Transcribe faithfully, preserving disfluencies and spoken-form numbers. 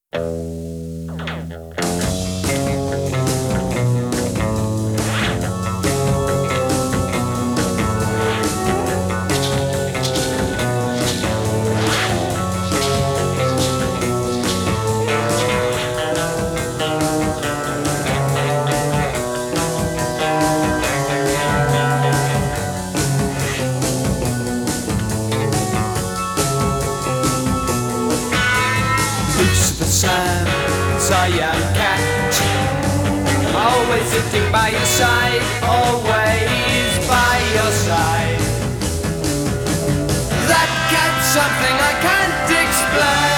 Lucifer Sam, Siam Cat, always sitting by your side, always by your side. That cat's something I can't explain.